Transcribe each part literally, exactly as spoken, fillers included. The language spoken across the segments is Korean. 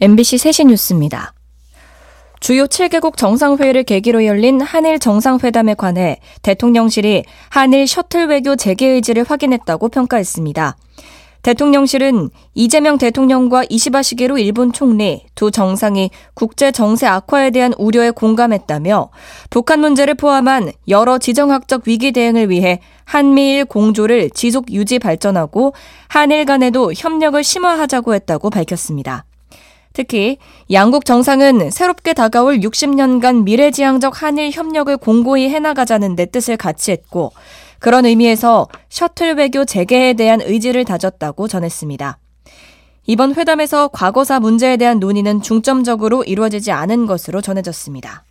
엠비씨 세시 뉴스입니다. 주요 칠 개국 정상회의를 계기로 열린 한일 정상회담에 관해 대통령실이 한일 셔틀 외교 재개 의지를 확인했다고 평가했습니다. 대통령실은 이재명 대통령과 이시바 시게루 일본 총리 두 정상이 국제 정세 악화에 대한 우려에 공감했다며 북한 문제를 포함한 여러 지정학적 위기 대응을 위해 한미일 공조를 지속 유지 발전하고 한일 간에도 협력을 심화하자고 했다고 밝혔습니다. 특히 양국 정상은 새롭게 다가올 육십 년간 미래지향적 한일 협력을 공고히 해나가자는 데 뜻을 같이 했고 그런 의미에서 셔틀 외교 재개에 대한 의지를 다졌다고 전했습니다. 이번 회담에서 과거사 문제에 대한 논의는 중점적으로 이루어지지 않은 것으로 전해졌습니다.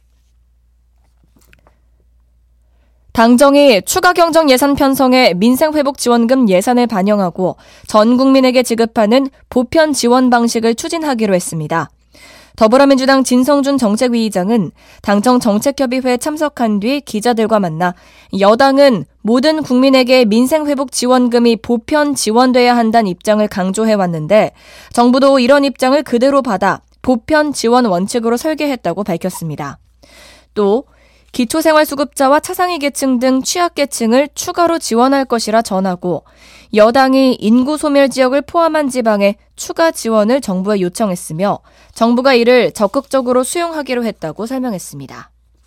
당정이 추가 경정 예산 편성에 민생회복지원금 예산을 반영하고 전 국민에게 지급하는 보편 지원 방식을 추진하기로 했습니다. 더불어민주당 진성준 정책위의장은 당정 정책협의회에 참석한 뒤 기자들과 만나 여당은 모든 국민에게 민생회복지원금이 보편 지원돼야 한다는 입장을 강조해왔는데 정부도 이런 입장을 그대로 받아 보편 지원 원칙으로 설계했다고 밝혔습니다. 또 기초생활수급자와 차상위 계층 등 취약계층을 추가로 지원할 것이라 전하고 여당이 인구소멸 지역을 포함한 지방에 추가 지원을 정부에 요청했으며 정부가 이를 적극적으로 수용하기로 했다고 설명했습니다.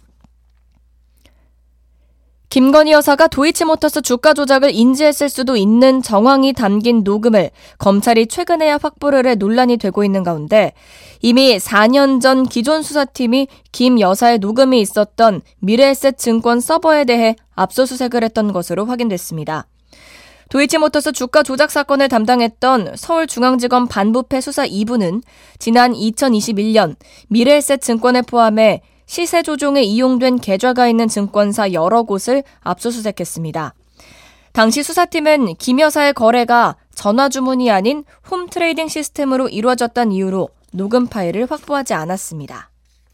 김건희 여사가 도이치모터스 주가 조작을 인지했을 수도 있는 정황이 담긴 녹음을 검찰이 최근에야 확보를 해 논란이 되고 있는 가운데 이미 사 년 전 기존 수사팀이 김 여사의 녹음이 있었던 미래에셋증권 서버에 대해 압수수색을 했던 것으로 확인됐습니다. 도이치모터스 주가 조작 사건을 담당했던 서울중앙지검 반부패 수사 이 부는 지난 이천이십일 년 미래에셋증권을 포함해 시세 조종에 이용된 계좌가 있는 증권사 여러 곳을 압수수색했습니다. 당시 수사팀은 김 여사의 거래가 전화 주문이 아닌 홈트레이딩 시스템으로 이루어졌다는 이유로 녹음 파일을 확보하지 않았습니다.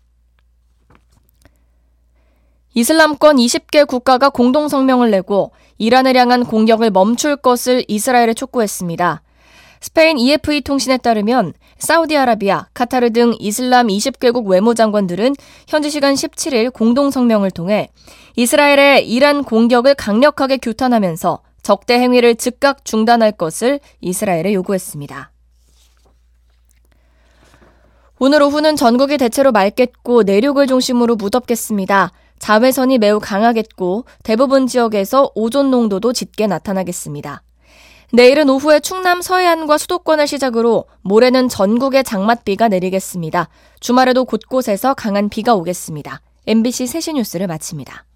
이슬람권 이십 개 국가가 공동성명을 내고 이란을 향한 공격을 멈출 것을 이스라엘에 촉구했습니다. 스페인 이에프이 통신에 따르면 사우디아라비아, 카타르 등 이슬람 이십 개국 외무장관들은 현지 시간 십칠 일 공동성명을 통해 이스라엘의 이란 공격을 강력하게 규탄하면서 적대 행위를 즉각 중단할 것을 이스라엘에 요구했습니다. 오늘 오후는 전국이 대체로 맑겠고 내륙을 중심으로 무덥겠습니다. 자외선이 매우 강하겠고 대부분 지역에서 오존 농도도 짙게 나타나겠습니다. 내일은 오후에 충남 서해안과 수도권을 시작으로 모레는 전국에 장맛비가 내리겠습니다. 주말에도 곳곳에서 강한 비가 오겠습니다. 엠비씨 세시 뉴스를 마칩니다.